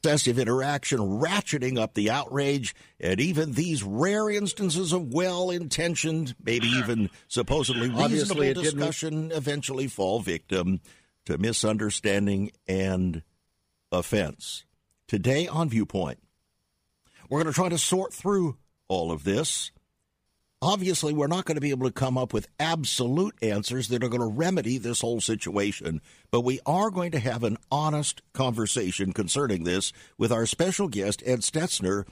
excessive interaction ratcheting up the outrage, and even these rare instances of well-intentioned, maybe even supposedly reasonable discussion eventually fall victim to misunderstanding and offense. Today on Viewpoint, we're going to try to sort through all of this. Obviously, we're not going to be able to come up with absolute answers that are going to remedy this whole situation, but we are going to have an honest conversation concerning this with our special guest, Ed Stetzer,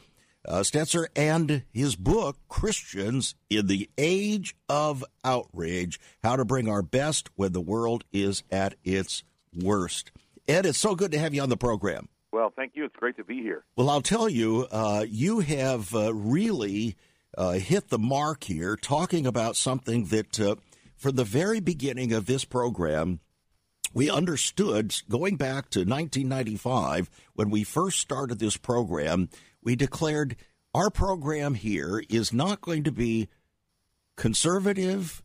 and his book, Christians in the Age of Outrage, How to Bring Our Best When the World is at its Worst. Ed, it's so good to have you on the program. Well, thank you. It's great to be here. Well, I'll tell you, you have really hit the mark here, talking about something that from the very beginning of this program, we understood going back to 1995 when we first started this program. We declared our program here is not going to be conservative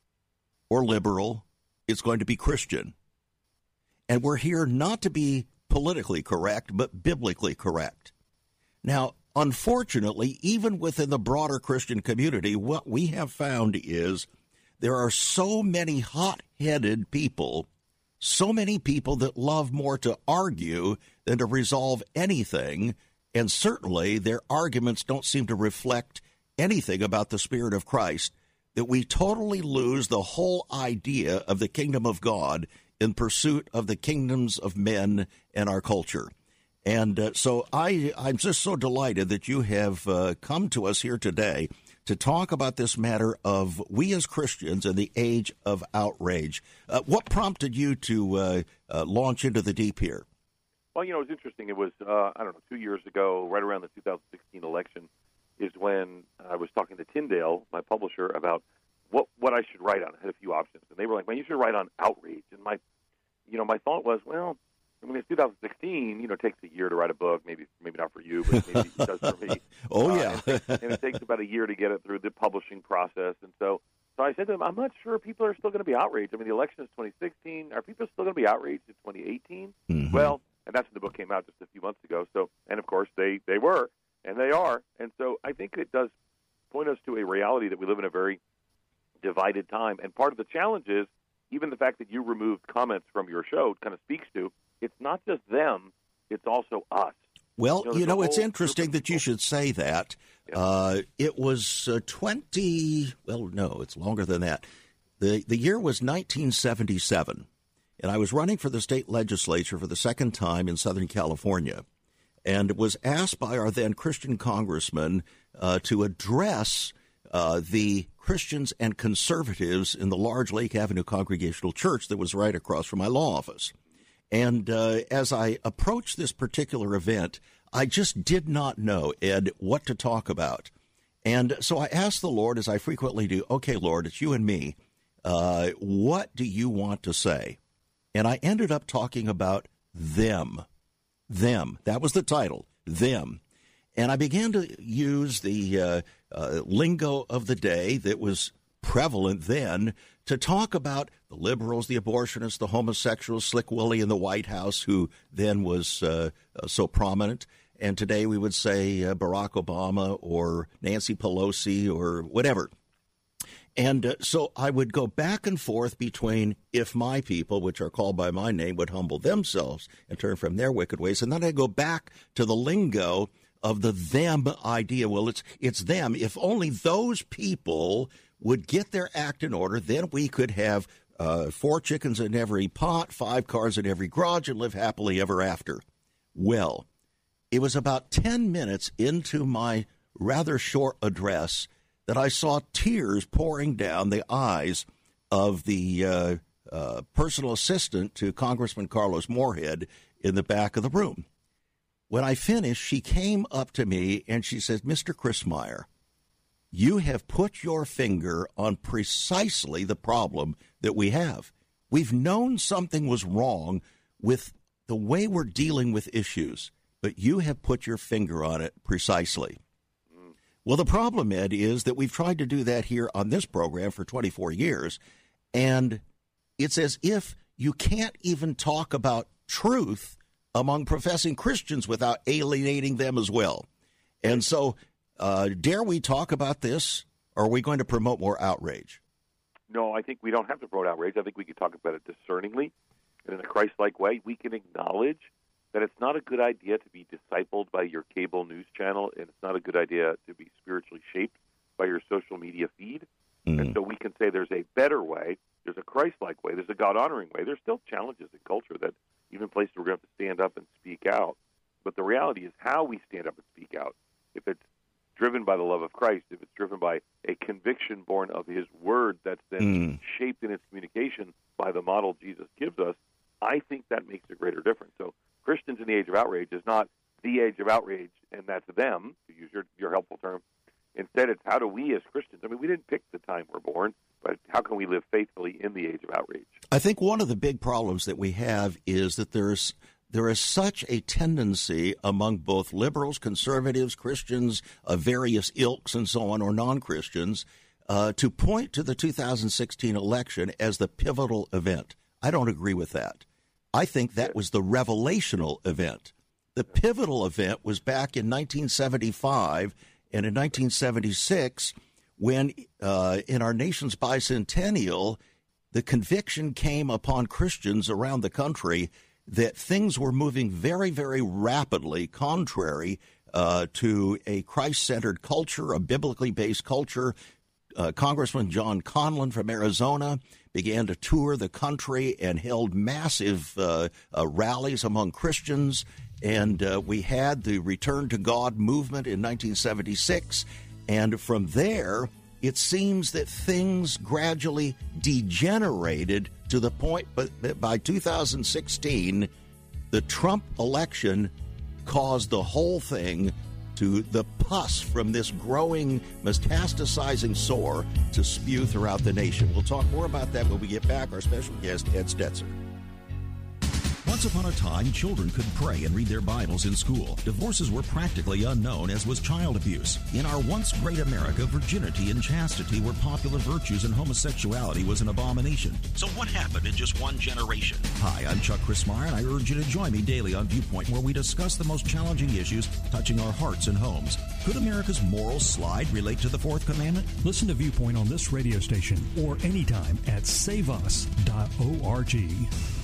or liberal. It's going to be Christian. And we're here not to be politically correct, but biblically correct. Now, unfortunately, even within the broader Christian community, what we have found is there are so many hot-headed people, so many people that love more to argue than to resolve anything, and certainly their arguments don't seem to reflect anything about the Spirit of Christ, that we totally lose the whole idea of the kingdom of God in pursuit of the kingdoms of men and our culture. And so I'm just so delighted that you have come to us here today to talk about this matter of we as Christians in the age of outrage. What prompted you to launch into the deep here? Well, it was interesting. It was, 2 years ago, right around the 2016 election, is when I was talking to Tyndale, my publisher, about what I should write on. I had a few options. And they were like, man, you should write on outrage. And my thought was, well, it's 2016, it takes a year to write a book, maybe not for you, but maybe it does for me. Yeah. And it takes about a year to get it through the publishing process. And so I said to them, I'm not sure people are still going to be outraged. I mean, the election is 2016. Are people still going to be outraged in 2018? Mm-hmm. Well, and that's when the book came out just a few months ago. So, and of course, they were, and they are. And so I think it does point us to a reality that we live in a very divided time. And part of the challenge is even the fact that you removed comments from your show kind of speaks to it's not just them, it's also us. Well, it's interesting that you should say that. Yeah. It was it's longer than that. The year was 1977, and I was running for the state legislature for the second time in Southern California, and was asked by our then Christian congressman to address the Christians and conservatives in the large Lake Avenue Congregational Church that was right across from my law office. And as I approached this particular event, I just did not know, Ed, what to talk about. And so I asked the Lord, as I frequently do, okay, Lord, it's you and me. What do you want to say? And I ended up talking about them. Them. That was the title, them. And I began to use the lingo of the day that was prevalent then to talk about the liberals, the abortionists, the homosexuals, Slick Willie in the White House, who then was so prominent. And today we would say Barack Obama or Nancy Pelosi or whatever. And so I would go back and forth between if my people, which are called by my name, would humble themselves and turn from their wicked ways. And then I'd go back to the lingo of the them idea. Well, it's them. If only those people would get their act in order, then we could have 4 chickens in every pot, 5 cars in every garage, and live happily ever after. Well, it was about 10 minutes into my rather short address that I saw tears pouring down the eyes of the personal assistant to Congressman Carlos Moorhead in the back of the room. When I finished, she came up to me and she said, Mr. Christmyer, you have put your finger on precisely the problem that we have. We've known something was wrong with the way we're dealing with issues, but you have put your finger on it precisely. Well, the problem, Ed, is that we've tried to do that here on this program for 24 years, and it's as if you can't even talk about truth among professing Christians without alienating them as well. And so, dare we talk about this, or are we going to promote more outrage? No, I think we don't have to promote outrage. I think we can talk about it discerningly and in a Christ-like way. We can acknowledge that it's not a good idea to be discipled by your cable news channel, and it's not a good idea to be spiritually shaped by your social media feed. Mm-hmm. And so we can say there's a better way, there's a Christ-like way, there's a God-honoring way. There's still challenges in culture that even places we're going to have to stand up and speak out. But the reality is how we stand up and speak out. If it's driven by the love of Christ, if it's driven by a conviction born of His Word that's then shaped in its communication by the model Jesus gives us, I think that makes a greater difference. So Christians in the age of outrage is not the age of outrage, and that's them, to use your helpful term. Instead, it's how do we as Christians, I mean, we didn't pick the time we're born, but how can we live faithfully in the age of outrage? I think one of the big problems that we have is that there is such a tendency among both liberals, conservatives, Christians of various ilks and so on, or non-Christians, to point to the 2016 election as the pivotal event. I don't agree with that. I think that was the revelational event. The pivotal event was back in 1975 and in 1976 when, in our nation's bicentennial, the conviction came upon Christians around the country that things were moving very, very rapidly contrary to a Christ-centered culture, a biblically based culture. Congressman John Conlon from Arizona began to tour the country and held massive rallies among Christians. And we had the Return to God movement in 1976. And from there, it seems that things gradually degenerated to the point that by 2016, the Trump election caused the whole thing to the pus from this growing, metastasizing sore to spew throughout the nation. We'll talk more about that when we get back. Our special guest, Ed Stetzer. Once upon a time, children could pray and read their Bibles in school. Divorces were practically unknown, as was child abuse. In our once great America, virginity and chastity were popular virtues and homosexuality was an abomination. So what happened in just one generation? Hi, I'm Chuck Crismire, and I urge you to join me daily on Viewpoint, where we discuss the most challenging issues touching our hearts and homes. Could America's moral slide relate to the Fourth Commandment? Listen to Viewpoint on this radio station or anytime at saveus.org.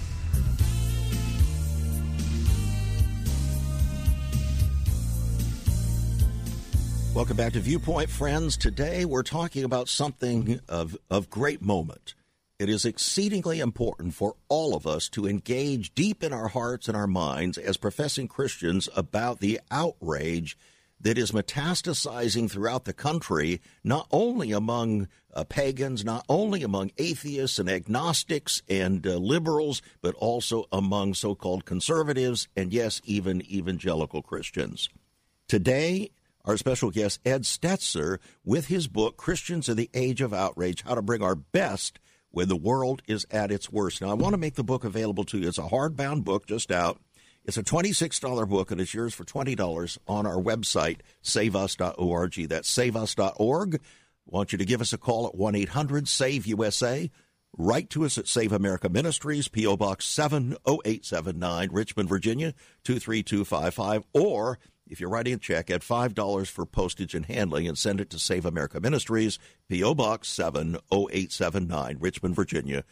Welcome back to Viewpoint, friends. Today we're talking about something of great moment. It is exceedingly important for all of us to engage deep in our hearts and our minds as professing Christians about the outrage that is metastasizing throughout the country, not only among pagans, not only among atheists and agnostics and liberals, but also among so-called conservatives and, yes, even evangelical Christians. Today, our special guest, Ed Stetzer, with his book, Christians in the Age of Outrage, How to Bring Our Best When the World is at Its Worst. Now, I want to make the book available to you. It's a hardbound book just out. It's a $26 book, and it's yours for $20 on our website, saveus.org. That's saveus.org. I want you to give us a call at 1-800-SAVE-USA. Write to us at Save America Ministries, P.O. Box 70879, Richmond, Virginia, 23255, or if you're writing a check, add $5 for postage and handling and send it to Save America Ministries, P.O. Box 70879, Richmond, Virginia,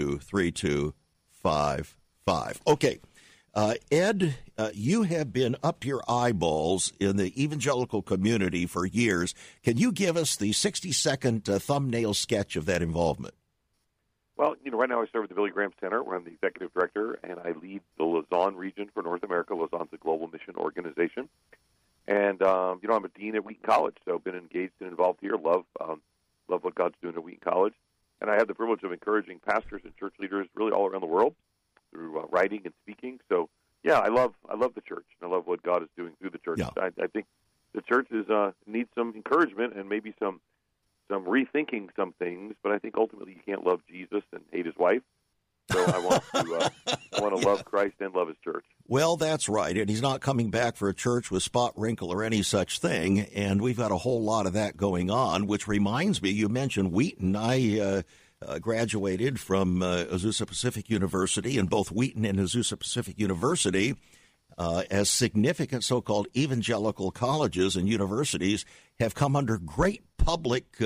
23255. Okay, Ed, you have been up to your eyeballs in the evangelical community for years. Can you give us the 60-second thumbnail sketch of that involvement? Well, right now I serve at the Billy Graham Center, where I'm the executive director, and I lead the Lausanne region for North America. Lausanne's a global mission organization. And, I'm a dean at Wheaton College, so been engaged and involved here. Love what God's doing at Wheaton College. And I have the privilege of encouraging pastors and church leaders really all around the world through writing and speaking. So, yeah, I love the church, and I love what God is doing through the church. Yeah. I think the church needs some encouragement and maybe some rethinking some things, but I think ultimately you can't love Jesus and hate his wife. So I want to love Christ and love his church. Well, that's right, and he's not coming back for a church with spot, wrinkle, or any such thing, and we've got a whole lot of that going on, which reminds me, you mentioned Wheaton. I graduated from Azusa Pacific University, and both Wheaton and Azusa Pacific University as significant so-called evangelical colleges and universities have come under great public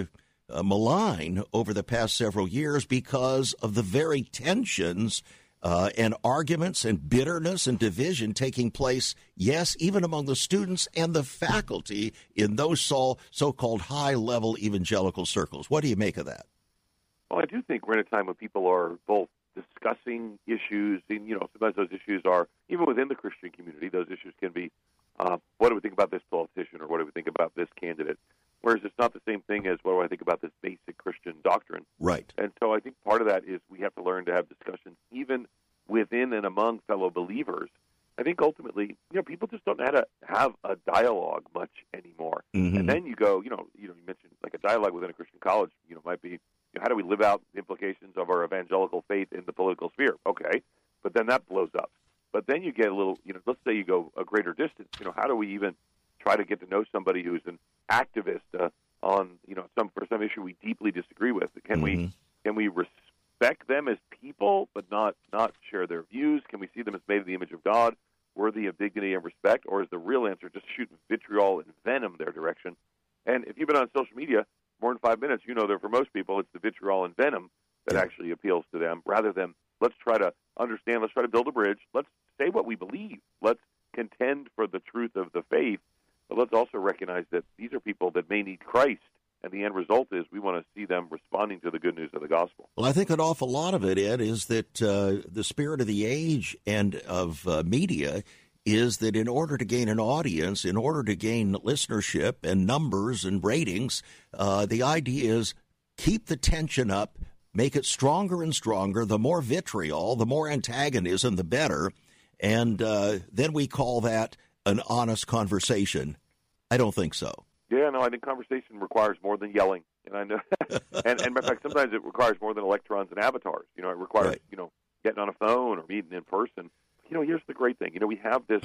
malign over the past several years because of the very tensions and arguments and bitterness and division taking place, yes, even among the students and the faculty in those so-called high-level evangelical circles. What do you make of that? Well, I do think we're in a time when people are both discussing issues, and, sometimes those issues are, even within the Christian community, those issues can be, what do we think about this politician, or what do we think about this candidate? Whereas it's not the same thing as what do I think about this basic Christian doctrine. Right. And so I think part of that is we have to learn to have discussions even within and among fellow believers. I think ultimately, people just don't know how to have a dialogue much anymore. Mm-hmm. And then you go, you mentioned like a dialogue within a Christian college, might be, how do we live out the implications of our evangelical faith in the political sphere? Okay. But then that blows up. But then you get a little, let's say you go a greater distance. How do we even try to get to know somebody who's an activist on, for some issue we deeply disagree with? Can we respect them as people, but not share their views? Can we see them as made in the image of God, worthy of dignity and respect? Or is the real answer just shooting vitriol and venom their direction? And if you've been on social media more than 5 minutes, that for most people it's the vitriol and venom that actually appeals to them, rather than let's try to understand, let's try to build a bridge, let's say what we believe, let's contend for the truth of the faith, but let's also recognize that these are people that may need Christ, and the end result is we want to see them responding to the good news of the gospel. Well, I think an awful lot of it, Ed, is that the spirit of the age and of media is that in order to gain an audience, in order to gain listenership and numbers and ratings, the idea is keep the tension up, make it stronger and stronger. The more vitriol, the more antagonism, the better. And then we call that an honest conversation. I don't think so. Yeah, no, I think conversation requires more than yelling. And I know, and in fact, sometimes it requires more than electrons and avatars. It requires, getting on a phone or meeting in person. Here's the great thing. We have this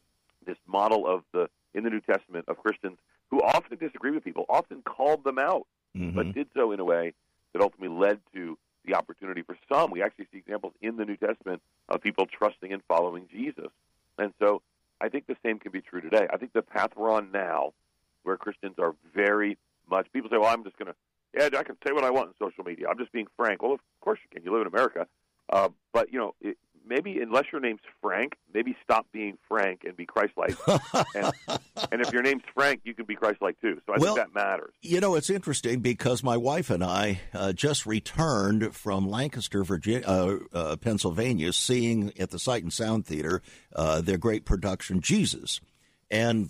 model in the New Testament of Christians who often disagree with people, often called them out, but did so in a way that ultimately led to the opportunity for some. We actually see examples in the New Testament of people trusting and following Jesus. And so I think the same can be true today. I think the path we're on now, where Christians are very much, people say, well, I'm just going to, I can say what I want on social media. I'm just being frank. Well, of course you can. You live in America. But, maybe unless your name's Frank, maybe stop being Frank and be Christ-like. and if your name's Frank, you can be Christ-like too. So I think that matters. It's interesting because my wife and I just returned from Lancaster, Virginia, Pennsylvania, seeing at the Sight and Sound Theater their great production, Jesus. And,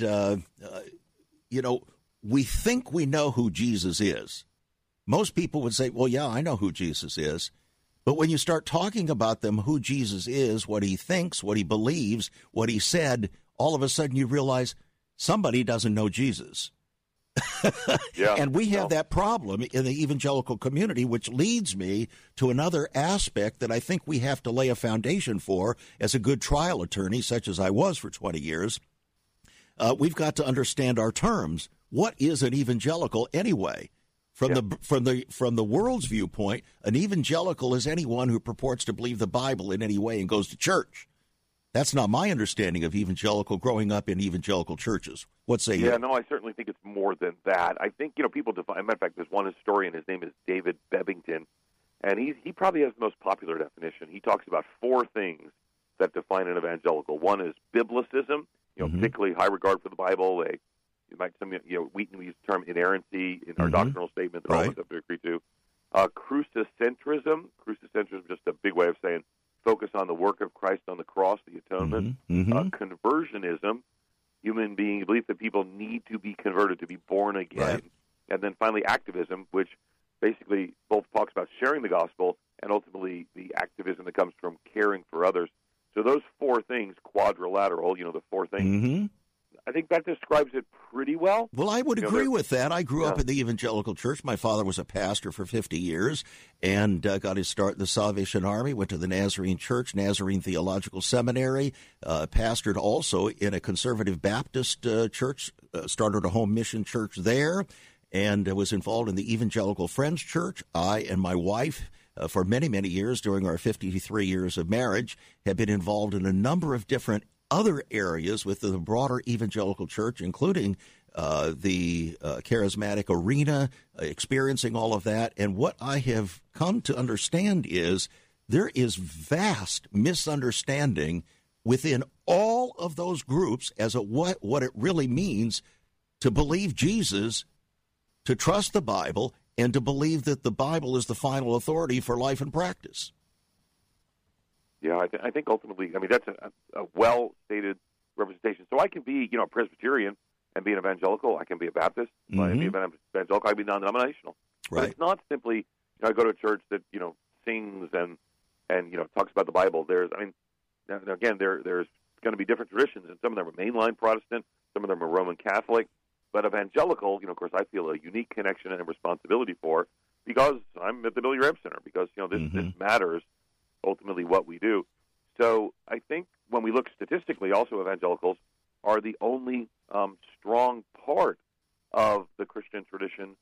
we think we know who Jesus is. Most people would say, well, yeah, I know who Jesus is. But when you start talking about them, who Jesus is, what he thinks, what he believes, what he said, all of a sudden you realize somebody doesn't know Jesus. And we have that problem in the evangelical community, which leads me to another aspect that I think we have to lay a foundation for as a good trial attorney, such as I was for 20 years. We've got to understand our terms. What is an evangelical anyway? From the world's viewpoint, an evangelical is anyone who purports to believe the Bible in any way and goes to church. That's not my understanding of evangelical growing up in evangelical churches. What say you? Yeah, no, I certainly think it's more than that. I think, people define, as a matter of fact, there's one historian, his name is David Bebbington, and he probably has the most popular definition. He talks about 4 things that define an evangelical. One is biblicism, particularly high regard for the Bible. Wheaton used the term inerrancy in our doctrinal statement that all of us have to agree to. Crucicentrism. Crucicentrism is just a big way of saying focus on the work of Christ on the cross, the atonement. Conversionism. Human being belief that people need to be converted, to be born again. Right. And then finally activism, which basically both talks about sharing the gospel and ultimately the activism that comes from caring for others. So those 4 things, quadrilateral, the 4 things, I think that describes it pretty well. Well, I would agree with that. I grew up in the evangelical church. My father was a pastor for 50 years and got his start in the Salvation Army, went to the Nazarene Church, Nazarene Theological Seminary, pastored also in a conservative Baptist church, started a home mission church there, and was involved in the Evangelical Friends Church. I and my wife, for many, many years during our 53 years of marriage, have been involved in a number of different other areas within the broader evangelical church, including the charismatic arena, experiencing all of that. And what I have come to understand is there is vast misunderstanding within all of those groups as to what it really means to believe Jesus, to trust the Bible, and to believe that the Bible is the final authority for life and practice. Yeah, I think ultimately, that's a well-stated representation. So I can be, a Presbyterian and be an evangelical. I can be a Baptist. I can be an evangelical. I can be non-denominational. Right. But it's not simply, I go to a church that, sings and talks about the Bible. There's going to be different traditions, and some of them are mainline Protestant, some of them are Roman Catholic. But evangelical, of course, I feel a unique connection and responsibility for, because I'm at the Billy Graham Center, because, this matters ultimately what we do. So I think when we look statistically, also evangelicals are the only strong part of the Christian tradition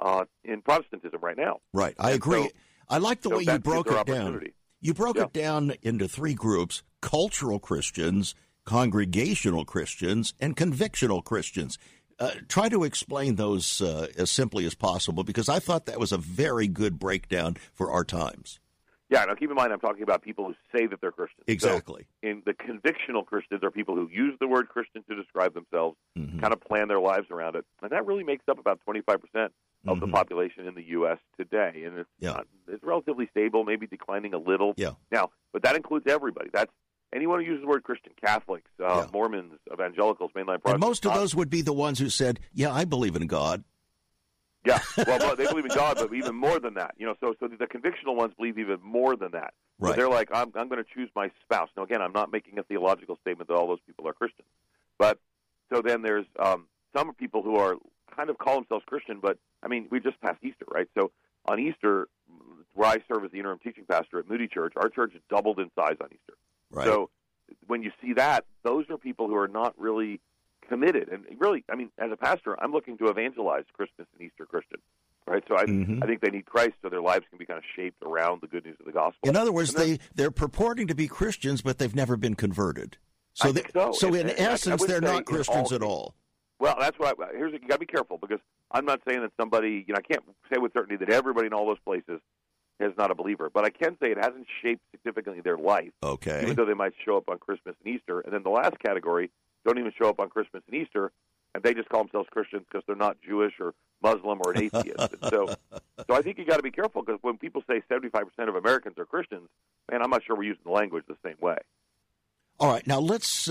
in Protestantism right now. Right, I agree. I like the way you broke it down. You broke it down into three groups: cultural Christians, congregational Christians, and convictional Christians. Try to explain those as simply as possible, because I thought that was a very good breakdown for our times. Yeah, now keep in mind I'm talking about people who say that they're Christians. Exactly. So in the convictional Christians are people who use the word Christian to describe themselves, kind of plan their lives around it. And that really makes up about 25% of the population in the U.S. today. And it's relatively stable, maybe declining a little. Yeah. Now, but that includes everybody. That's anyone who uses the word Christian: Catholics, Mormons, evangelicals, mainline Protestants. And most of those would be the ones who said, yeah, I believe in God. Yeah, well, they believe in God, but even more than that. So the convictional ones believe even more than that. Right. So they're like, I'm going to choose my spouse. Now, again, I'm not making a theological statement that all those people are Christians. But so then there's some people who are kind of call themselves Christian, but, we just passed Easter, right? So on Easter, where I serve as the interim teaching pastor at Moody Church, our church doubled in size on Easter. Right. So when you see that, those are people who are not really committed. And really, as a pastor, I'm looking to evangelize Christmas and Easter Christians, right? So I think they need Christ so their lives can be kind of shaped around the good news of the gospel. In other words, they're purporting to be Christians, but they've never been converted. So in essence, they're not Christians at all. Well, that's what you got to be careful, because I'm not saying that somebody, I can't say with certainty that everybody in all those places is not a believer, but I can say it hasn't shaped significantly their life. Okay. Even though they might show up on Christmas and Easter. And then the last category don't even show up on Christmas and Easter, and they just call themselves Christians because they're not Jewish or Muslim or an atheist. And so I think you got to be careful, because when people say 75% of Americans are Christians, man, I'm not sure we're using the language the same way. All right, now let's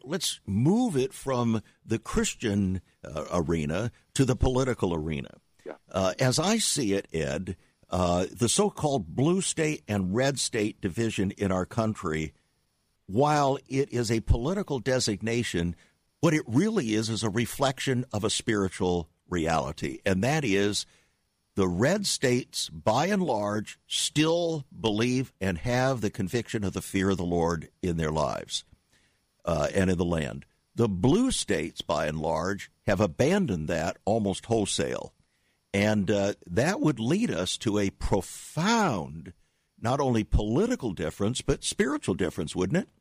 move it from the Christian arena to the political arena. Yeah. As I see it, Ed, the so-called blue state and red state division in our country, while it is a political designation, what it really is a reflection of a spiritual reality, and that is the red states, by and large, still believe and have the conviction of the fear of the Lord in their lives and in the land. The blue states, by and large, have abandoned that almost wholesale. And that would lead us to a profound, not only political difference, but spiritual difference, wouldn't it?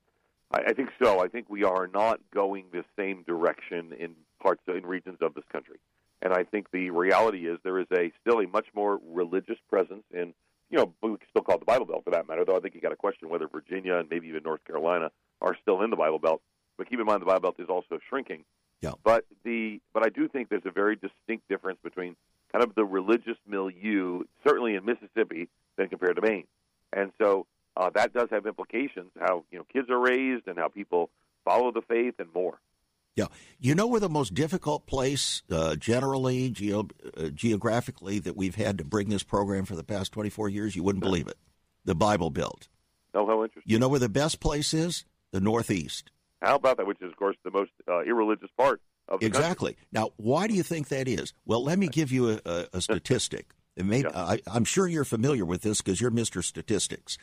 I think so. I think we are not going the same direction in regions of this country. And I think the reality is there is still a much more religious presence in, we can still call it the Bible Belt for that matter, though I think you got to question whether Virginia and maybe even North Carolina are still in the Bible Belt. But keep in mind the Bible Belt is also shrinking. Yeah. But I do think there's a very distinct difference between kind of the religious milieu, certainly in Mississippi, than compared to Maine. And so that does have implications, how kids are raised and how people follow the faith and more. Yeah. You know where the most difficult place generally, geographically, that we've had to bring this program for the past 24 years? You wouldn't believe it. The Bible Belt. Oh, how interesting. You know where the best place is? The Northeast. How about that, which is, of course, the most irreligious part of the Exactly. country. Now, why do you think that is? Well, let me give you a statistic. I'm sure you're familiar with this because you're Mr. Statistics.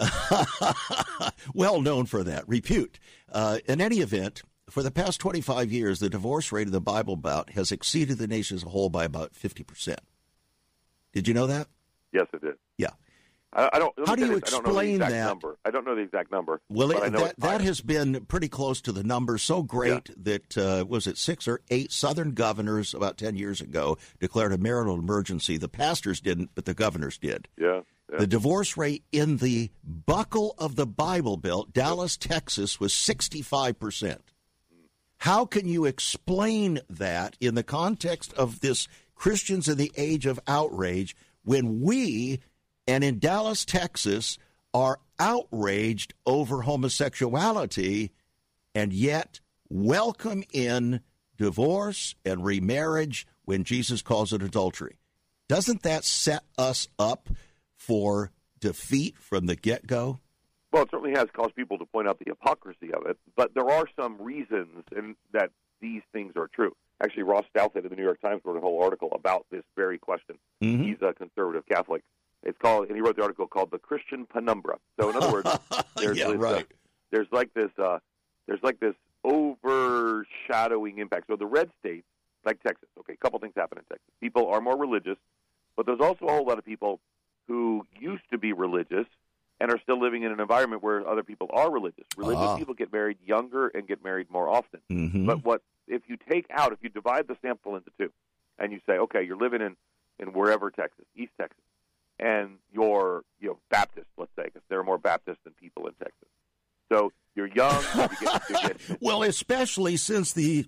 Well known for that. Repute. In any event, for the past 25 years, the divorce rate of the Bible Belt has exceeded the nation as a whole by about 50%. Did you know that? Yes, it did. Yeah. I don't. How do you explain that? Number. I don't know the exact number. Well, but that has been pretty close to the number, so great that, was it 6 or 8 Southern governors about 10 years ago declared a marital emergency. The pastors didn't, but the governors did. Yeah. The divorce rate in the buckle of the Bible Belt, Dallas, Texas, was 65%. How can you explain that in the context of this Christians in the age of outrage when we, and in Dallas, Texas, are outraged over homosexuality and yet welcome in divorce and remarriage when Jesus calls it adultery? Doesn't that set us up for defeat from the get-go? Well, it certainly has caused people to point out the hypocrisy of it, but there are some reasons that these things are true. Actually, Ross Douthat of the New York Times wrote a whole article about this very question. Mm-hmm. He's a conservative Catholic. It's called, and he wrote the article called "The Christian Penumbra." So, in other words, there's like this overshadowing impact. So, the red states, like Texas, okay, a couple things happen in Texas. People are more religious, but there's also a whole lot of people who used to be religious and are still living in an environment where other people are religious. Religious people get married younger and get married more often. Mm-hmm. But if you divide the sample into two, and you say, okay, you're living in wherever Texas, East Texas, and you're Baptist, let's say, because there are more Baptists than people in Texas. So you're young. you get well, especially since the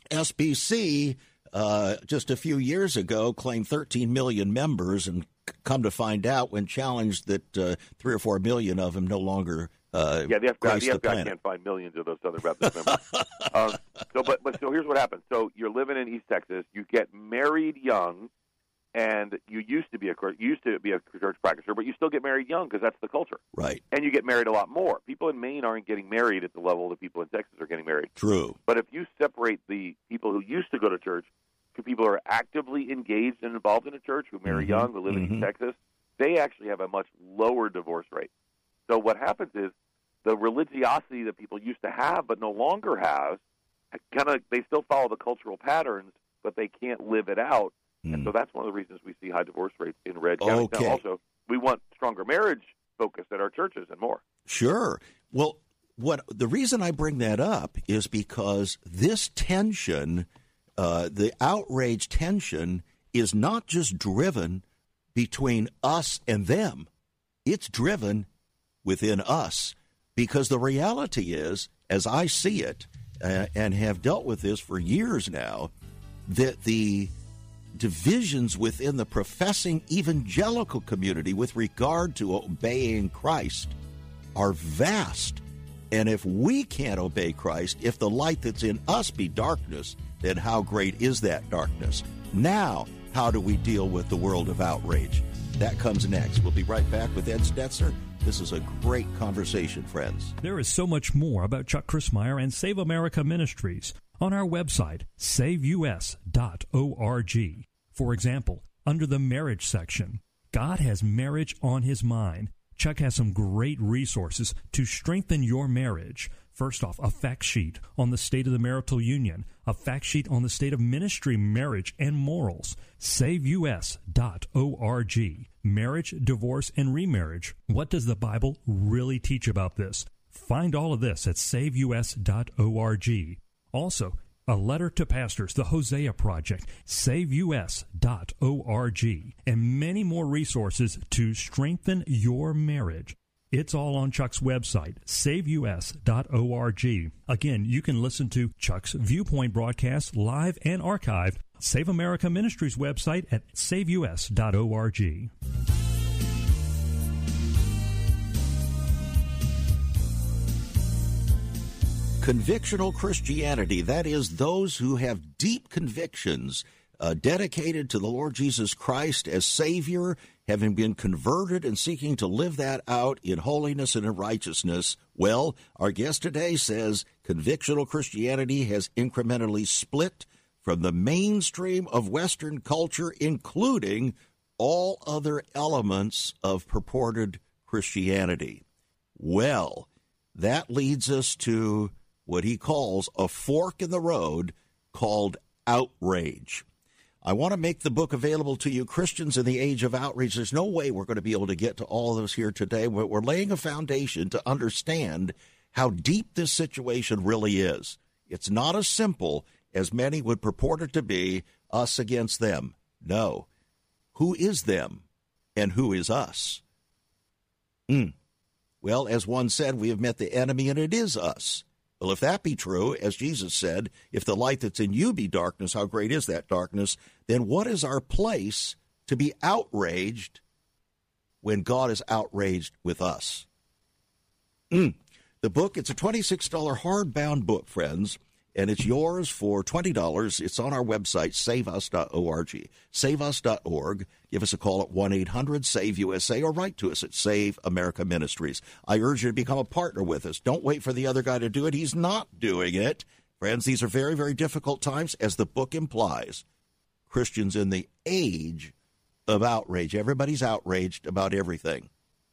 SBC just a few years ago claimed 13 million members, and come to find out when challenged that 3 or 4 million of them no longer the FBI can't find millions of those Southern Baptist members. So here's what happens. So you're living in East Texas. You get married young, and you used to be a church practitioner, but you still get married young because that's the culture. Right. And you get married a lot more. People in Maine aren't getting married at the level that people in Texas are getting married. True. But if you separate the people who used to go to church to people who are actively engaged and involved in a church, who marry young, who live in East Texas, they actually have a much lower divorce rate. So what happens is the religiosity that people used to have but no longer have, they still follow the cultural patterns, but they can't live it out. And so that's one of the reasons we see high divorce rates in red counties. Okay. Now, also, we want stronger marriage focus at our churches and more. Sure. Well, the reason I bring that up is because this tension, the outrage tension, is not just driven between us and them. It's driven within us, because the reality is, as I see it, and have dealt with this for years now, that the divisions within the professing evangelical community with regard to obeying Christ are vast. And if we can't obey Christ, if the light that's in us be darkness, then how great is that darkness? Now, how do we deal with the world of outrage? That comes next. We'll be right back with Ed Stetzer. This is a great conversation, friends. There is so much more about Chuck Crismier and Save America Ministries on our website, saveus.org. For example, under the marriage section, God has marriage on his mind. Chuck has some great resources to strengthen your marriage. First off, a fact sheet on the state of the marital union, a fact sheet on the state of ministry, marriage, and morals. SaveUS.org. Marriage, divorce, and remarriage. What does the Bible really teach about this? Find all of this at SaveUS.org. Also, a letter to pastors, the Hosea Project, SaveUS.org, and many more resources to strengthen your marriage. It's all on Chuck's website, SaveUS.org. Again, you can listen to Chuck's Viewpoint broadcast live and archived. Save America Ministries website at SaveUS.org. Convictional Christianity, that is, those who have deep convictions, dedicated to the Lord Jesus Christ as Savior, having been converted and seeking to live that out in holiness and in righteousness. Well, our guest today says convictional Christianity has incrementally split from the mainstream of Western culture, including all other elements of purported Christianity. Well, that leads us to what he calls a fork in the road called outrage. I want to make the book available to you, Christians in the Age of Outrage. There's no way we're going to be able to get to all of those here today. We're laying a foundation to understand how deep this situation really is. It's not as simple as many would purport it to be, us against them. No. Who is them and who is us? Well, as one said, we have met the enemy and it is us. Well, if that be true, as Jesus said, if the light that's in you be darkness, how great is that darkness? Then what is our place to be outraged when God is outraged with us? The book, it's a $26 hardbound book, friends, and it's yours for $20. It's on our website, saveus.org. Saveus.org. Give us a call at 1-800-SAVE-USA or write to us at Save America Ministries. I urge you to become a partner with us. Don't wait for the other guy to do it. He's not doing it. Friends, these are very, very difficult times, as the book implies. Christians in the age of outrage. Everybody's outraged about everything.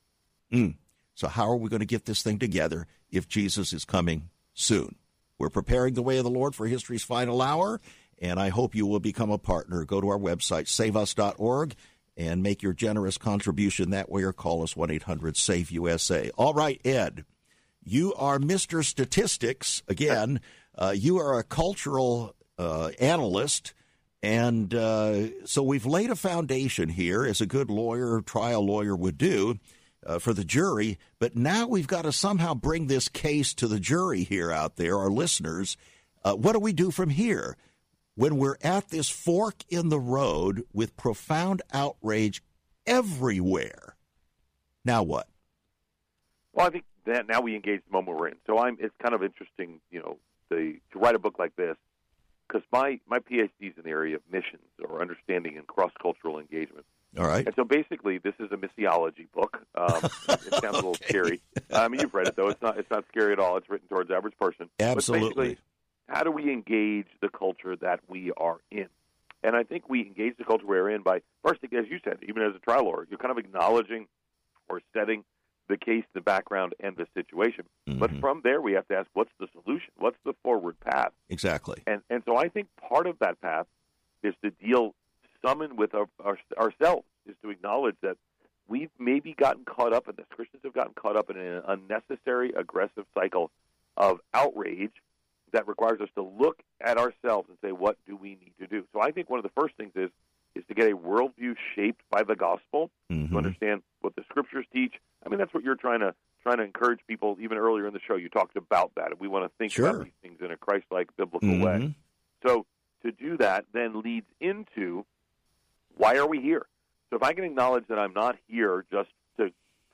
So how are we going to get this thing together if Jesus is coming soon? We're preparing the way of the Lord for history's final hour, and I hope you will become a partner. Go to our website, saveus.org, and make your generous contribution that way, or call us 1-800-SAVE-USA. All right, Ed, you are Mr. Statistics. Again, you are a cultural analyst, and so we've laid a foundation here, as a good lawyer, trial lawyer would do, for the jury, but now we've got to somehow bring this case to the jury here out there, our listeners. What do we do from here when we're at this fork in the road with profound outrage everywhere? Now what? Well, I think that now we engage the moment we're in. So it's kind of interesting, to write a book like this, because my PhD is in the area of missions, or understanding and cross-cultural engagement. All right. And so basically, this is a missiology book. It sounds a little scary. I mean, you've read it, though. It's not scary at all. It's written towards the average person. Absolutely. But basically, how do we engage the culture that we are in? And I think we engage the culture we're in by, first, as you said, even as a trial lawyer, you're kind of acknowledging or setting the case, the background, and the situation. But from there, we have to ask, what's the solution? What's the forward path? Exactly. And so I think part of that path is to summon with ourselves, is to acknowledge that we've maybe gotten caught up in this. Christians have gotten caught up in an unnecessary, aggressive cycle of outrage that requires us to look at ourselves and say, what do we need to do? So I think one of the first things is to get a worldview shaped by the gospel, to understand what the scriptures teach. I mean, that's what you're trying to encourage people. Even earlier in the show, you talked about that. We want to think about these things in a Christ-like, biblical way. So to do that then leads into, why are we here? So if I can acknowledge that I'm not here just to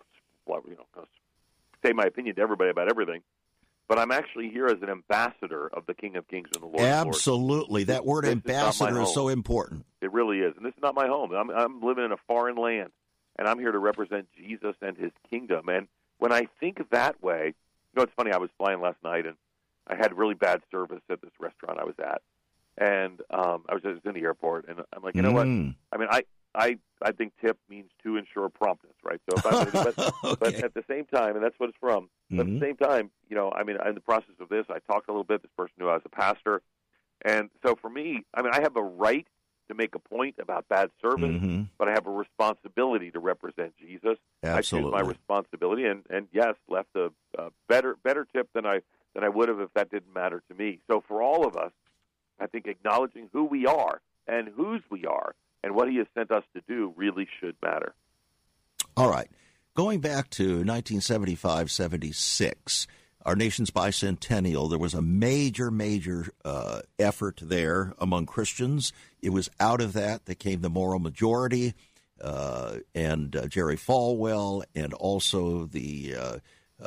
say my opinion to everybody about everything, but I'm actually here as an ambassador of the King of Kings and the Lord of Lords. Absolutely. That word ambassador is so important. It really is. And this is not my home. I'm living in a foreign land, and I'm here to represent Jesus and his kingdom. And when I think that way, it's funny, I was flying last night, and I had really bad service at this restaurant I was at. And I was just in the airport, and I'm like, you know what? I mean, I think tip means to ensure promptness, right? So, but at the same time, and that's what it's from. But at the same time, I mean, in the process of this, I talked a little bit. This person knew I was a pastor, and so for me, I mean, I have a right to make a point about bad service, but I have a responsibility to represent Jesus. Absolutely. I choose my responsibility, and yes, left a better tip than I would have if that didn't matter to me. So for all of us, I think acknowledging who we are and whose we are and what he has sent us to do really should matter. All right. Going back to 1975-76, our nation's bicentennial, there was a major effort there among Christians. It was out of that came the moral majority and Jerry Falwell, and also it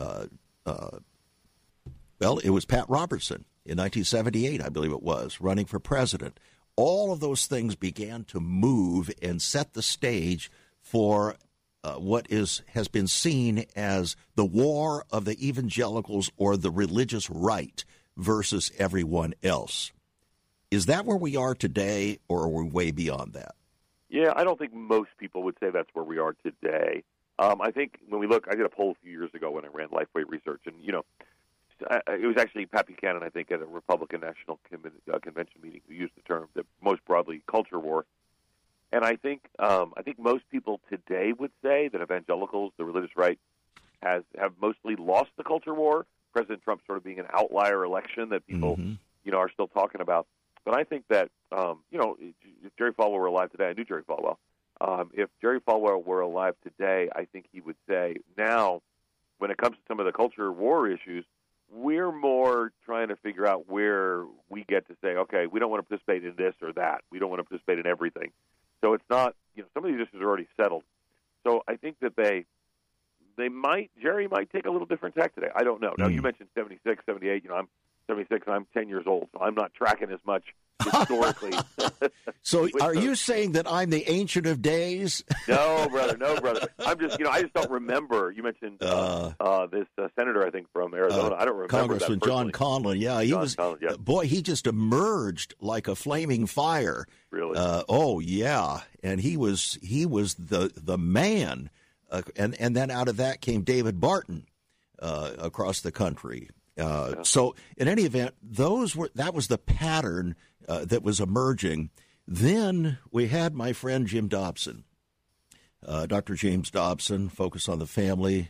was Pat Robertson in 1978, I believe it was, running for president. All of those things began to move and set the stage for what has been seen as the war of the evangelicals, or the religious right, versus everyone else. Is that where we are today, or are we way beyond that? Yeah, I don't think most people would say that's where we are today. I think when we look, I did a poll a few years ago when I ran Lifeway Research, and it was actually Pat Buchanan, I think, at a Republican National Convention meeting who used the term that most broadly culture war. And I think most people today would say that evangelicals, the religious right, have mostly lost the culture war. President Trump sort of being an outlier election that people are still talking about. But I think that if Jerry Falwell were alive today, I knew Jerry Falwell. If Jerry Falwell were alive today, I think he would say now, when it comes to some of the culture war issues, we're more trying to figure out where we get to say, okay, we don't want to participate in this or that. We don't want to participate in everything. So it's not, some of these issues are already settled. So I think that Jerry might take a little different tack today. I don't know. Now, you mentioned 76, 78. I'm 76 and I'm 10 years old, so I'm not tracking as much historically. So are you saying that I'm the Ancient of Days? No, brother. I'm just, I just don't remember. You mentioned this senator, I think, from Arizona. I don't remember Congressman that John Conlon. Yeah, boy, he just emerged like a flaming fire. Really? Oh, yeah. And he was the man. And then out of that came David Barton across the country. So in any event, that was the pattern that was emerging. Then we had my friend Jim Dobson, Dr. James Dobson, Focus on the Family.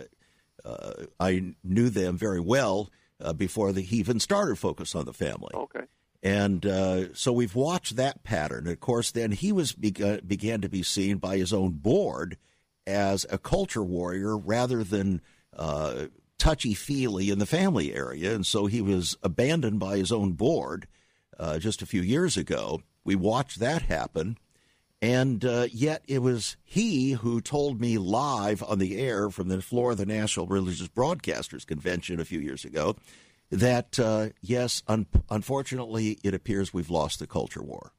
I knew them very well before he even started Focus on the Family. Okay. And so we've watched that pattern. Of course, then he began to be seen by his own board as a culture warrior rather than touchy-feely in the family area, and so he was abandoned by his own board just a few years ago. We watched that happen, and yet it was he who told me live on the air from the floor of the National Religious Broadcasters Convention a few years ago that, yes, unfortunately, it appears we've lost the culture war.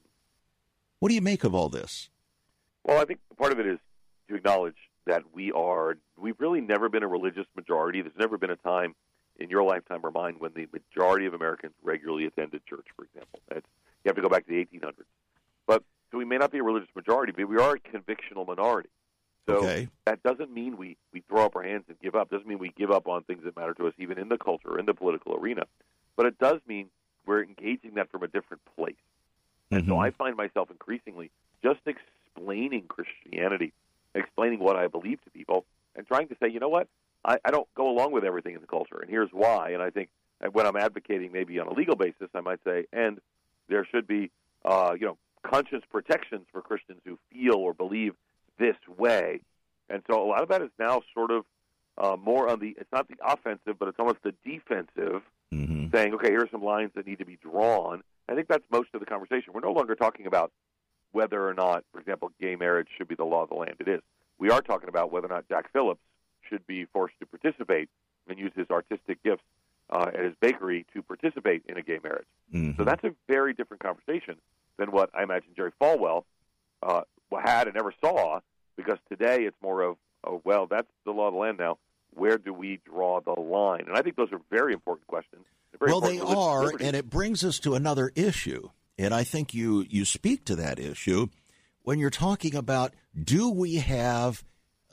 What do you make of all this? Well, I think part of it is to acknowledge that we've really never been a religious majority. There's never been a time in your lifetime or mine when the majority of Americans regularly attended church, for example. You have to go back to the 1800s. So we may not be a religious majority, but we are a convictional minority. So that doesn't mean we throw up our hands and give up. It doesn't mean we give up on things that matter to us, even in the culture, in the political arena. But it does mean we're engaging that from a different place. And so I find myself increasingly just explaining Christianity, explaining what I believe to people, and trying to say, you know what, I don't go along with everything in the culture, and here's why. And I think when I'm advocating maybe on a legal basis, I might say, and there should be, conscience protections for Christians who feel or believe this way. And so a lot of that is now sort of more on it's not the offensive, but it's almost the defensive, saying, okay, here are some lines that need to be drawn. I think that's most of the conversation. We're no longer talking about whether or not, for example, gay marriage should be the law of the land. It is. We are talking about whether or not Jack Phillips should be forced to participate and use his artistic gifts at his bakery to participate in a gay marriage. So that's a very different conversation than what I imagine Jerry Falwell had and never saw, because today it's more of, oh, well, that's the law of the land now. Where do we draw the line? And I think those are very important questions. Well, they are, and it brings us to another issue. And I think you speak to that issue when you're talking about, do we have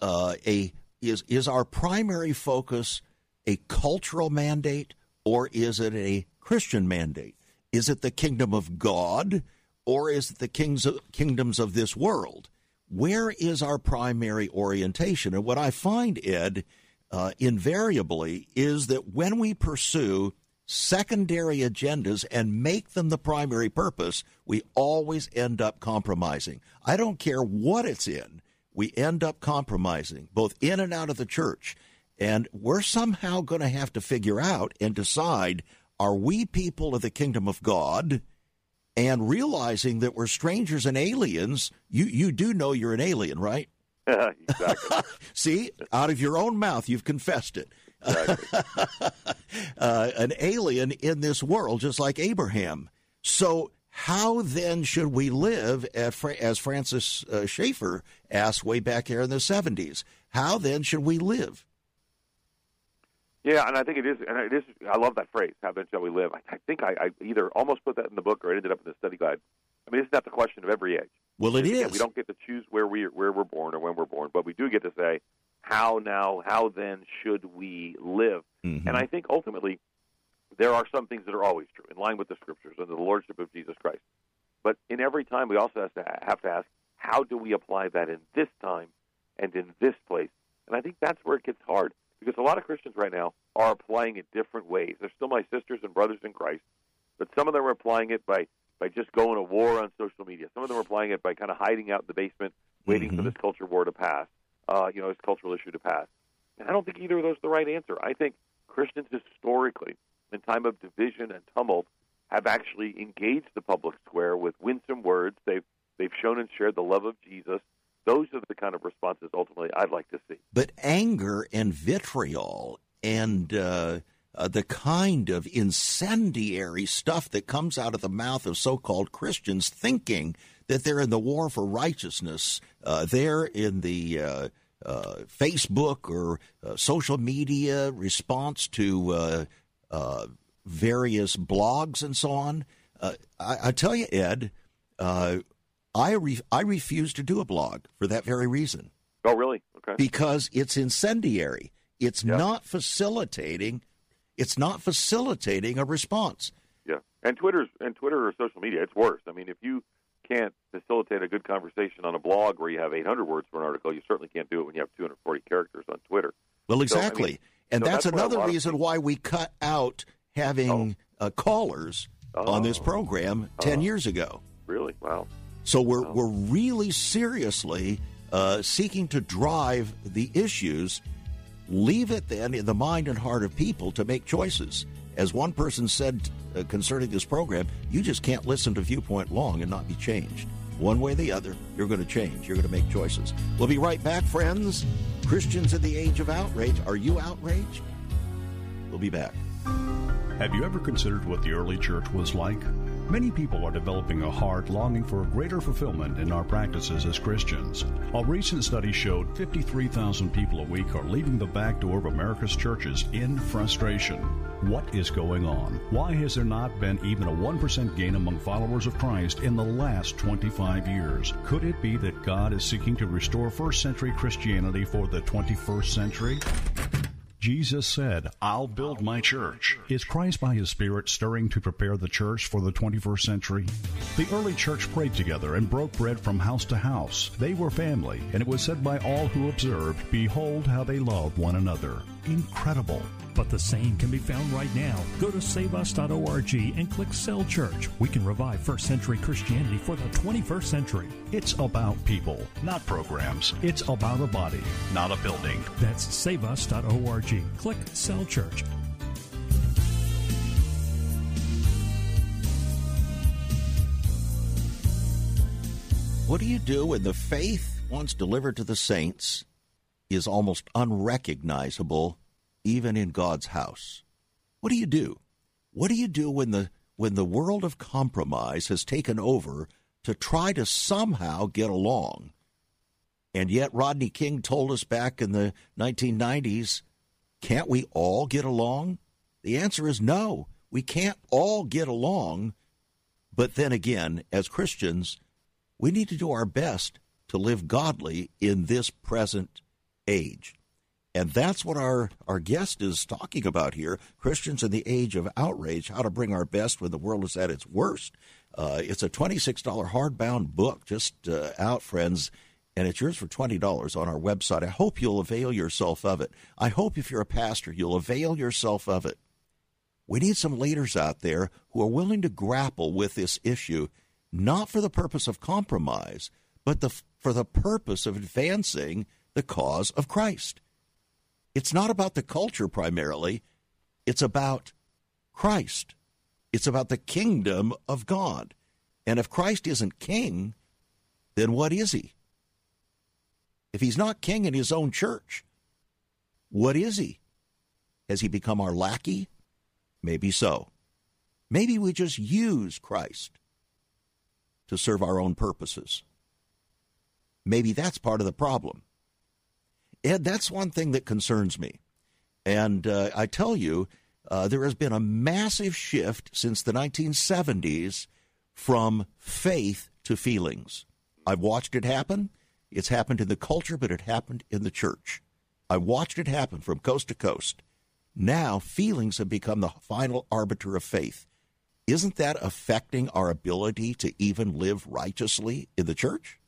is our primary focus a cultural mandate, or is it a Christian mandate? Is it the kingdom of God, or is it the kingdoms of this world? Where is our primary orientation? And what I find, Ed, invariably is that when we pursue secondary agendas and make them the primary purpose, we always end up compromising. I don't care what it's in. We end up compromising, both in and out of the church. And we're somehow going to have to figure out and decide, are we people of the kingdom of God? And realizing that we're strangers and aliens, you do know you're an alien, right? Exactly. See, out of your own mouth, you've confessed it. Exactly. An alien in this world, just like Abraham. So how then should we live, as Francis Schaeffer asked way back here in the 70s? How then should we live? Yeah, and I think it is. I love that phrase, how then shall we live? I think I either almost put that in the book or it ended up in the study guide. I mean, isn't that the question of every age? Well, it is. We don't get to choose where we're born or when we're born, but we do get to say, how then should we live? Mm-hmm. And I think ultimately there are some things that are always true, in line with the Scriptures and the Lordship of Jesus Christ. But in every time, we also have to ask, how do we apply that in this time and in this place? And I think that's where it gets hard, because a lot of Christians right now are applying it different ways. They're still my sisters and brothers in Christ, but some of them are applying it by just going to war on social media. Some of them are applying it by kind of hiding out in the basement, waiting for this culture war to pass, this cultural issue to pass. And I don't think either of those is the right answer. I think Christians historically, in time of division and tumult, have actually engaged the public square with winsome words. They've shown and shared the love of Jesus. Those are the kind of responses ultimately I'd like to see. But anger and vitriol and the kind of incendiary stuff that comes out of the mouth of so-called Christians, thinking that they're in the war for righteousness, they're in the Facebook or social media response to various blogs and so on. I tell you, Ed, I refuse to do a blog for that very reason. Oh, really? Okay. Because it's incendiary. It's not facilitating. It's not facilitating a response. Yeah, and Twitter or social media, it's worse. I mean, if you can't facilitate a good conversation on a blog where you have 800 words for an article, you certainly can't do it when you have 240 characters on Twitter. Well, exactly. So, that's another reason why we cut out having callers on this program 10 years ago. Really? Wow. So we're really seriously seeking to drive the issues. Leave it then in the mind and heart of people to make choices. As one person said concerning this program, you just can't listen to Viewpoint long and not be changed. One way or the other, you're going to change. You're going to make choices. We'll be right back, friends. Christians in the age of outrage. Are you outraged? We'll be back. Have you ever considered what the early church was like? Many people are developing a heart longing for greater fulfillment in our practices as Christians. A recent study showed 53,000 people a week are leaving the back door of America's churches in frustration. What is going on? Why has there not been even a 1% gain among followers of Christ in the last 25 years? Could it be that God is seeking to restore first century Christianity for the 21st century? Jesus said, "I'll build my church." Is Christ by His Spirit stirring to prepare the church for the 21st century? The early church prayed together and broke bread from house to house. They were family, and it was said by all who observed, "Behold how they love one another." Incredible. But the same can be found right now. Go to saveus.org and click Cell Church. We can revive first century Christianity for the 21st century. It's about people, not programs. It's about a body, not a building. That's saveus.org. Click Cell Church. What do you do when the faith once delivered to the saints is almost unrecognizable even in God's house? What do you do? What do you do when the world of compromise has taken over to try to somehow get along? And yet Rodney King told us back in the 1990s, can't we all get along? The answer is no. We can't all get along. But then again, as Christians, we need to do our best to live godly in this present age. And that's what our guest is talking about here, Christians in the age of outrage, how to bring our best when the world is at its worst. It's a $26 hardbound book just out, friends, and it's yours for $20 on our website. I hope you'll avail yourself of it. I hope if you're a pastor, you'll avail yourself of it. We need some leaders out there who are willing to grapple with this issue, not for the purpose of compromise, but for the purpose of advancing the cause of Christ. It's not about the culture primarily. It's about Christ. It's about the kingdom of God. And if Christ isn't king, then what is he? If he's not king in his own church, what is he? Has he become our lackey? Maybe so. Maybe we just use Christ to serve our own purposes. Maybe that's part of the problem. Ed, that's one thing that concerns me. And I tell you, there has been a massive shift since the 1970s from faith to feelings. I've watched it happen. It's happened in the culture, but it happened in the church. I watched it happen from coast to coast. Now feelings have become the final arbiter of faith. Isn't that affecting our ability to even live righteously in the church?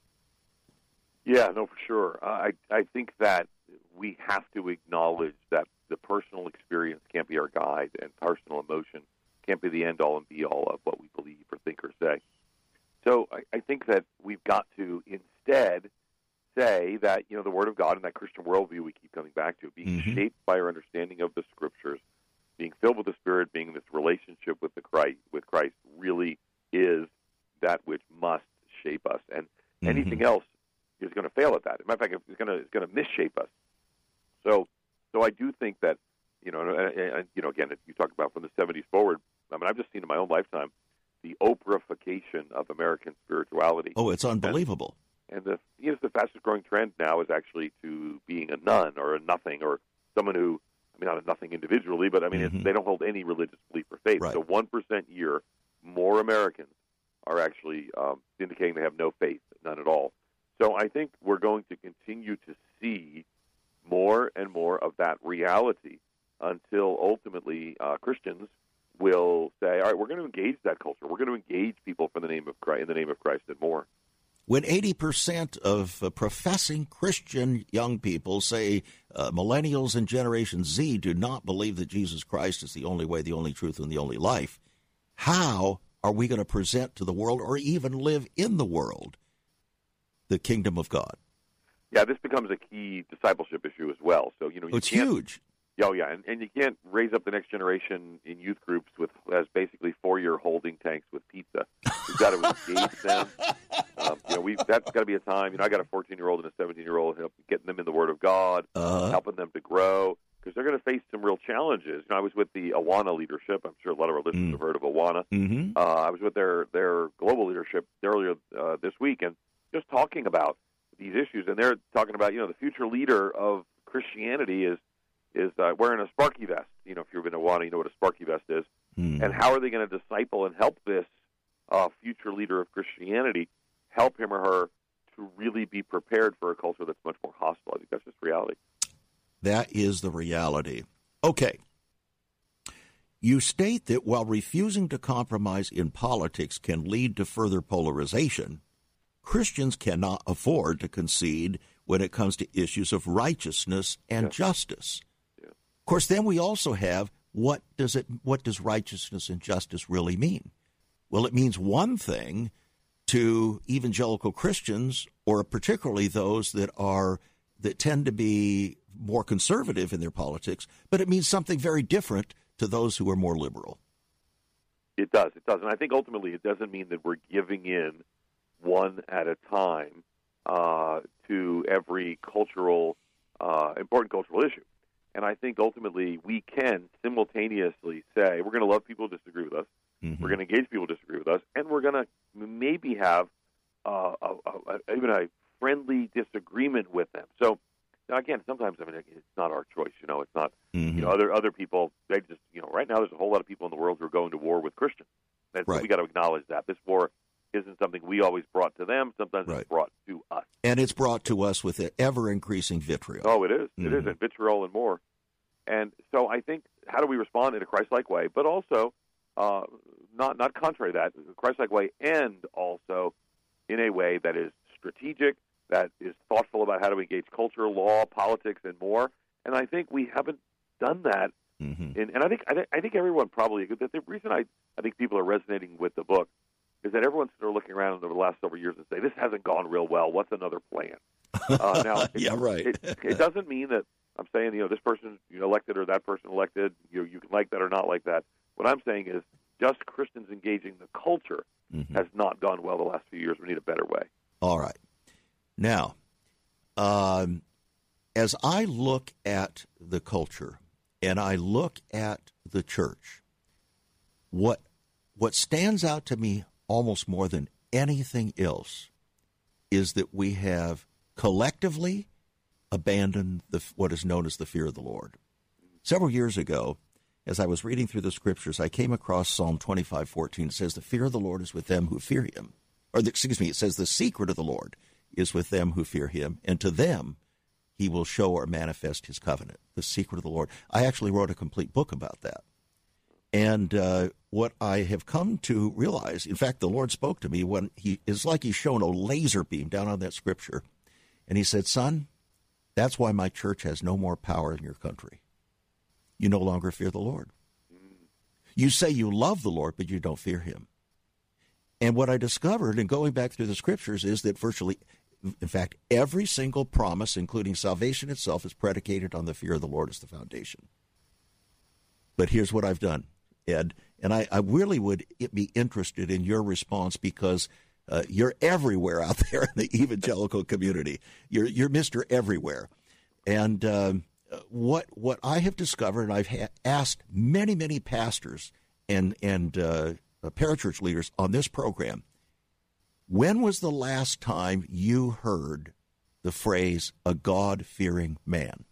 Yeah, no, for sure. I think that we have to acknowledge that the personal experience can't be our guide, and personal emotion can't be the end-all and be-all of what we believe or think or say. So I think that we've got to instead say that, the Word of God and that Christian worldview we keep coming back to, being shaped by our understanding of the Scriptures, being filled with the Spirit, being in this relationship with Christ really is that which must shape us. And anything else is going to fail at that. As a matter of fact, it's going to misshape us. So I do think that, again, if you talk about from the 70s forward, I've just seen in my own lifetime the Oprahification of American spirituality. Oh, it's unbelievable. And the fastest growing trend now is actually to being a nun or a nothing, or someone who, not a nothing individually, but they don't hold any religious belief or faith. Right. So 1% year, more Americans are actually indicating they have no faith, none at all. So I think we're going to continue to see more and more of that reality until ultimately Christians will say, all right, we're going to engage that culture. We're going to engage people in the name of Christ and more. When 80% of professing Christian young people say millennials and Generation Z do not believe that Jesus Christ is the only way, the only truth, and the only life, how are we going to present to the world or even live in the world the kingdom of God? Yeah, this becomes a key discipleship issue as well. So, it's huge. Oh, yeah, and you can't raise up the next generation in youth groups as basically 4-year holding tanks with pizza. We've got to engage them. That's got to be a time. I got a 14-year-old and a 17-year-old, getting them in the Word of God, helping them to grow, because they're going to face some real challenges. I was with the Awana leadership. I'm sure a lot of our listeners have heard of Awana. I was with their global leadership earlier this week, and just talking about these issues. And they're talking about, the future leader of Christianity is wearing a Sparky vest. If you've been to Awana, you know what a Sparky vest is. And how are they going to disciple and help this future leader of Christianity, help him or her to really be prepared for a culture that's much more hostile? I think that's just reality. That is the reality. Okay. You state that while refusing to compromise in politics can lead to further polarization, Christians cannot afford to concede when it comes to issues of righteousness and justice. Yeah. Of course, then we also have what does righteousness and justice really mean? Well, it means one thing to evangelical Christians, or particularly those that tend to be more conservative in their politics, but it means something very different to those who are more liberal. It does. And I think ultimately it doesn't mean that we're giving in one at a time to every important cultural issue. And I think ultimately we can simultaneously say we're going to love people who disagree with us, we're going to engage people who disagree with us, and we're going to maybe have even a friendly disagreement with them. So, now again, sometimes it's not our choice. It's not. Other people. They just. Right now there's a whole lot of people in the world who are going to war with Christians, and so we got to acknowledge that this war isn't something we always brought to them. Sometimes it's brought to us. And it's brought to us with ever-increasing vitriol. Oh, it is. It is, and vitriol and more. And so I think, how do we respond in a Christ-like way, but also not contrary to that, a Christ-like way, and also in a way that is strategic, that is thoughtful about how to engage culture, law, politics, and more. And I think we haven't done that. And I think everyone probably, the reason I think people are resonating with the book is that everyone's sort of looking around over the last several years and say, this hasn't gone real well. What's another plan? Now, it doesn't mean that I'm saying, this person elected or that person elected, you can like that or not like that. What I'm saying is just Christians engaging the culture has not gone well the last few years. We need a better way. All right. Now, as I look at the culture and I look at the church, what stands out to me almost more than anything else is that we have collectively abandoned what is known as the fear of the Lord. Several years ago, as I was reading through the scriptures, I came across Psalm 25:14. It says, the fear of the Lord is with them who fear him. It says, the secret of the Lord is with them who fear him, and to them he will show or manifest his covenant, the secret of the Lord. I actually wrote a complete book about that. And what I have come to realize, in fact, the Lord spoke to me when it's like he's shown a laser beam down on that scripture. And he said, son, that's why my church has no more power in your country. You no longer fear the Lord. You say you love the Lord, but you don't fear him. And what I discovered in going back through the scriptures is that virtually, in fact, every single promise, including salvation itself, is predicated on the fear of the Lord as the foundation. But here's what I've done, Ed, and I really would be interested in your response because you're everywhere out there in the evangelical community. You're Mr. Everywhere. And what I have discovered, and I've asked many pastors and parachurch leaders on this program, when was the last time you heard the phrase, a God-fearing man?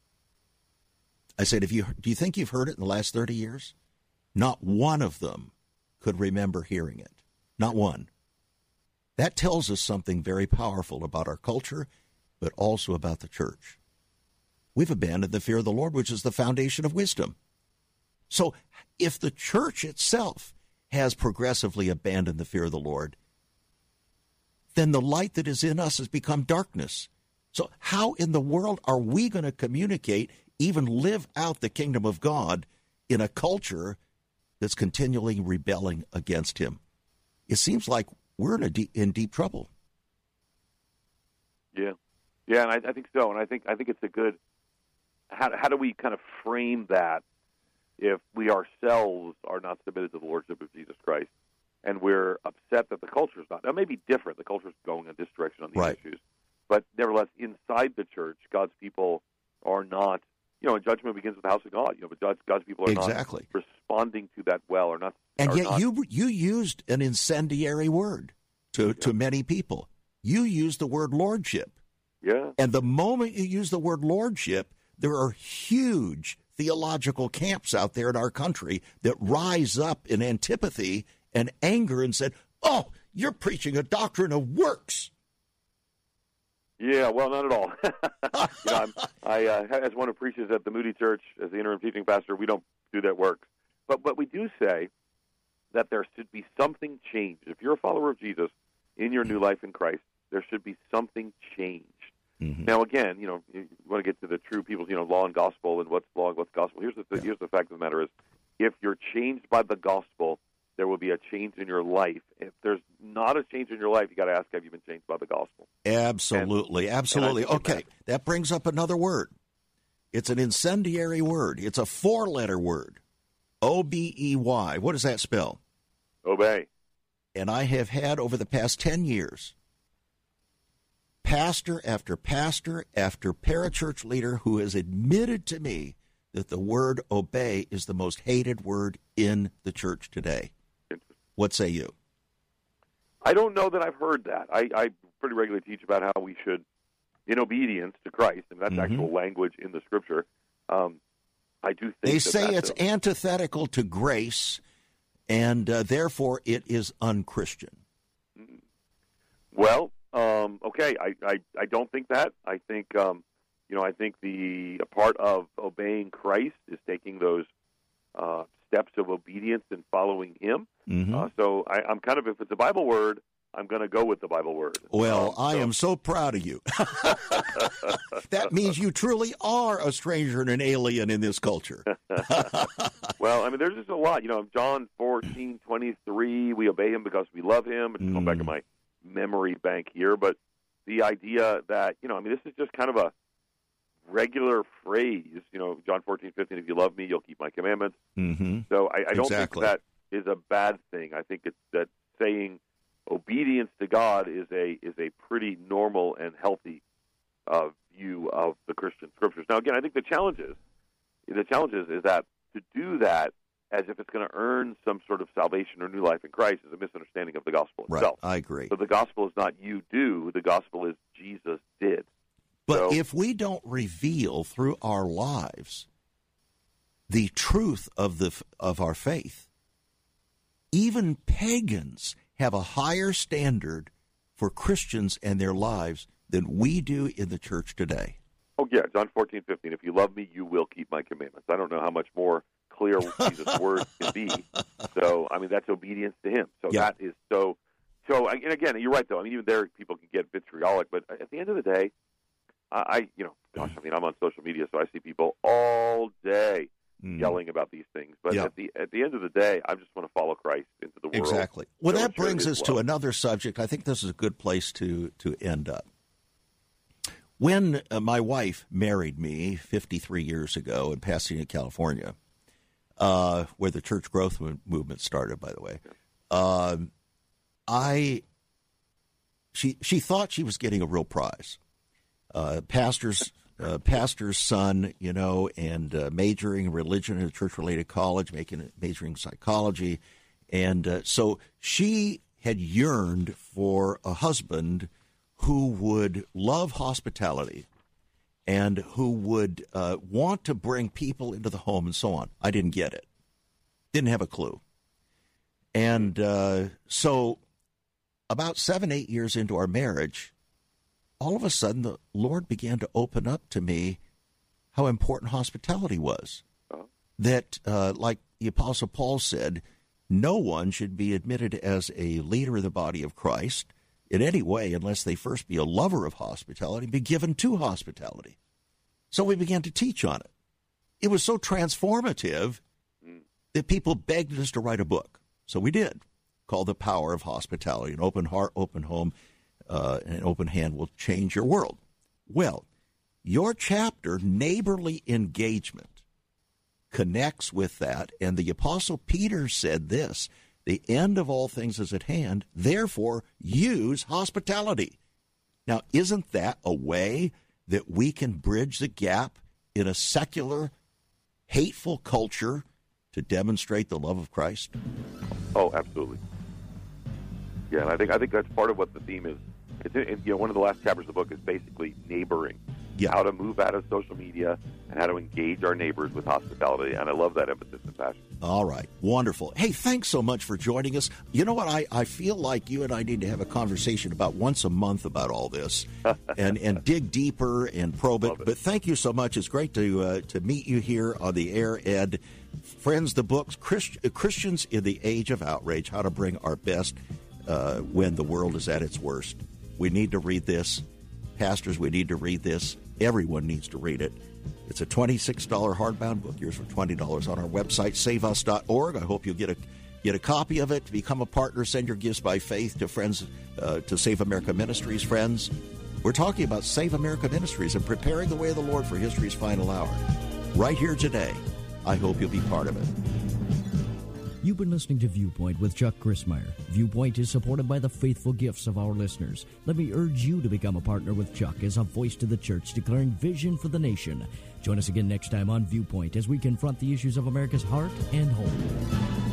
I said, do you think you've heard it in the last 30 years? Not one of them could remember hearing it. Not one. That tells us something very powerful about our culture, but also about the church. We've abandoned the fear of the Lord, which is the foundation of wisdom. So if the church itself has progressively abandoned the fear of the Lord, then the light that is in us has become darkness. So how in the world are we going to communicate, even live out the kingdom of God in a culture that's continually rebelling against him? It seems like we're in deep trouble. Yeah, and I think so. And I think it's a good. How do we kind of frame that if we ourselves are not submitted to the Lordship of Jesus Christ, and we're upset that the culture is not? Now, it may be different. The culture is going in this direction on these issues, but nevertheless, inside the church, God's people are not. And judgment begins with the house of God. But God's people are not responding to that well, or not. And yet, you used an incendiary word to many people. You used the word lordship. Yeah. And the moment you use the word lordship, there are huge theological camps out there in our country that rise up in antipathy and anger and said, "Oh, you're preaching a doctrine of works." Yeah, well, not at all. As one who preaches at the Moody Church as the interim teaching pastor, we don't do that work. But we do say that there should be something changed. If you're a follower of Jesus in your new life in Christ, there should be something changed. Mm-hmm. Now, again, you want to get to the true people's, law and gospel and what's law and what's gospel. Here's the fact of the matter is, if you're changed by the gospel, there will be a change in your life. If there's not a change in your life, you got to ask, have you been changed by the gospel? Absolutely. Okay, that brings up another word. It's an incendiary word. It's a 4-letter word. O-B-E-Y. What does that spell? Obey. And I have had over the past 10 years pastor after parachurch leader who has admitted to me that the word obey is the most hated word in the church today. What say you? I don't know that I've heard that. I pretty regularly teach about how we should, in obedience to Christ, and that's actual language in the Scripture. I do think they say it's antithetical to grace, and therefore it is unchristian. Well, okay, I don't think that. I think I think a part of obeying Christ is taking those steps of obedience and following Him. Mm-hmm. So I'm kind of, if it's a Bible word, I'm going to go with the Bible word. Well, I am so proud of you. That means you truly are a stranger and an alien in this culture. Well, I mean, there's just a lot. John 14:23, we obey Him because we love Him. It's going back to my memory bank here, but the idea that, this is just kind of a regular phrase, John 14:15, if you love me, you'll keep my commandments. Mm-hmm. So I don't think that is a bad thing. I think it's that saying obedience to God is a pretty normal and healthy view of the Christian Scriptures. Now, again, I think the challenge is that to do that as if it's going to earn some sort of salvation or new life in Christ is a misunderstanding of the gospel itself. Right, I agree. So the gospel is not you do, the gospel is Jesus did. But if we don't reveal through our lives the truth of our faith, even pagans have a higher standard for Christians and their lives than we do in the church today. Oh, Yeah, John 14:15. If you love me, you will keep my commandments. I don't know how much more clear Jesus' words can be. So, I mean, that's obedience to him. So that is so. And again, you're right, though. I mean, even there, people can get vitriolic. But at the end of the day, I'm on social media, so I see people all day yelling about these things. But at the end of the day, I just want to follow Christ into the world. Exactly. Well, that brings us to another subject. I think this is a good place to end up. When my wife married me 53 years ago in Pasadena, California, where the church growth movement started, by the way, she thought she was getting a real prize. Pastor's son, and majoring in religion at a church-related college, majoring in psychology. And so she had yearned for a husband who would love hospitality and who would want to bring people into the home and so on. I didn't get it. Didn't have a clue. And so about 7-8 years into our marriage, all of a sudden the Lord began to open up to me how important hospitality was. That, like the Apostle Paul said, no one should be admitted as a leader of the body of Christ in any way unless they first be a lover of hospitality, be given to hospitality. So we began to teach on it. It was so transformative that people begged us to write a book. So we did, called The Power of Hospitality. An open heart, open home, and an open hand will change your world. Well, your chapter, Neighborly Engagement, connects with that. And the Apostle Peter said this: the end of all things is at hand, therefore use hospitality. Now, isn't that a way that we can bridge the gap in a secular, hateful culture to demonstrate the love of Christ? Oh, absolutely. Yeah, and I think that's part of what the theme is. One of the last chapters of the book is basically neighboring. Yeah. How to move out of social media and how to engage our neighbors with hospitality. And I love that emphasis and passion. All right. Wonderful. Hey, thanks so much for joining us. You know what? I feel like you and I need to have a conversation about once a month about all this and dig deeper and probe it. But thank you so much. It's great to meet you here on the air, Ed. Friends, the books, Christians in the Age of Outrage, How to Bring Our Best When the World is at Its Worst. We need to read this. Pastors, we need to read this. Everyone needs to read it. It's a $26 hardbound book. Yours for $20 on our website, saveus.org. I hope you'll get a copy of it. Become a partner. Send your gifts by faith to friends, to Save America Ministries friends. We're talking about Save America Ministries and preparing the way of the Lord for history's final hour. Right here today. I hope you'll be part of it. You've been listening to Viewpoint with Chuck Crismier. Viewpoint is supported by the faithful gifts of our listeners. Let me urge you to become a partner with Chuck as a voice to the church declaring vision for the nation. Join us again next time on Viewpoint as we confront the issues of America's heart and home.